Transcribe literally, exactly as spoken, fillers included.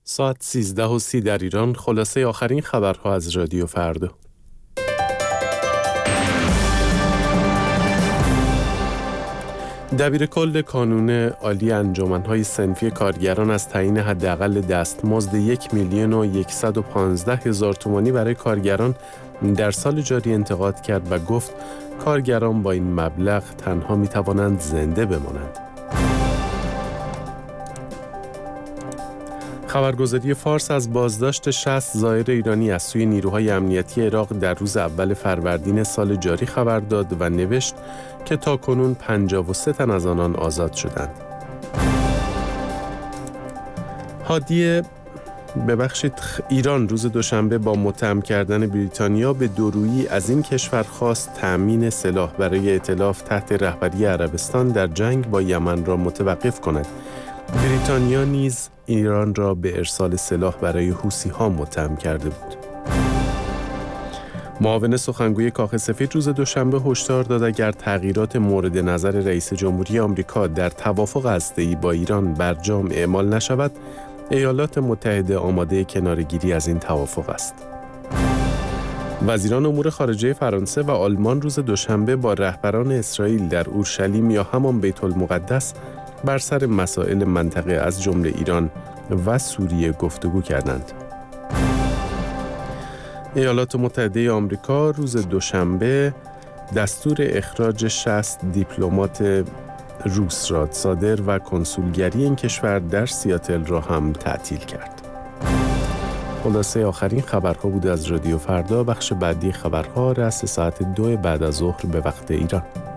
ساعت سیزده و سی در ایران. خلاصه آخرین خبرها از رادیو فردا. دبیر کل کانون عالی انجمن‌های صنفی کارگران از تعیین حداقل دستمزد یک میلیون و صد و پانزده هزار تومانی برای کارگران در سال جاری انتقاد کرد و گفت کارگران با این مبلغ تنها می‌توانند زنده بمانند. خبرگزاری فارس از بازداشت شصت زائر ایرانی از سوی نیروهای امنیتی عراق در روز اول فروردین سال جاری خبر داد و نوشت که تاکنون پنجاه و سه تن از آنان آزاد شدند. هادیه ببخشید ایران روز دوشنبه با متهم کردن بریتانیا به دورویی از این کشور خواست تأمین سلاح برای ائتلاف تحت رهبری عربستان در جنگ با یمن را متوقف کند. بریتانیا نیز ایران را به ارسال سلاح برای حوثی‌ها متهم کرده بود. معاون سخنگوی کاخ سفید روز دوشنبه هشدار داد اگر تغییرات مورد نظر رئیس جمهوری آمریکا در توافق هسته‌ای با ایران برجام اعمال نشود، ایالات متحده آماده کناره‌گیری از این توافق است. وزیران امور خارجه فرانسه و آلمان روز دوشنبه با رهبران اسرائیل در اورشلیم یا همان بیت المقدس بر سر مسائل منطقه از جمله ایران و سوریه گفتگو کردند. ایالات متحده آمریکا روز دوشنبه دستور اخراج شصت دیپلمات روس را صادر و کنسولگری این کشور در سیاتل را هم تعطیل کرد. خلاصه آخرین خبرها بود از رادیو فردا. بخش بعدی خبرها رأس ساعت دو بعد از ظهر به وقت ایران.